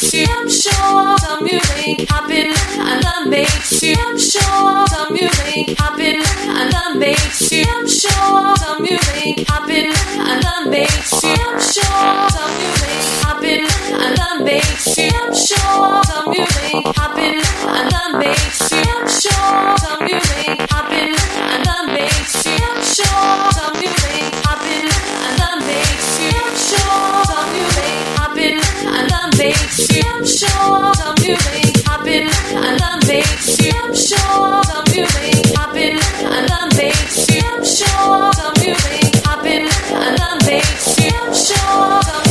makes you, I'm sure the music happen, and that makes you, I'm sure the music happen, and that makes you, I'm sure the music happen, and that makes you, I'm sure the music happen, and that makes you, I'm sure the music happen, and that makes you, I'm sure the music happen, and that makes you, I'm sure the music happen, and that makes you, I'm sure the music happen, and that makes you, I'm sure the music happen, and that makes you, I'm sure the music happen, and that makes you, I'm sure the music happen, and that makes you, I'm sure the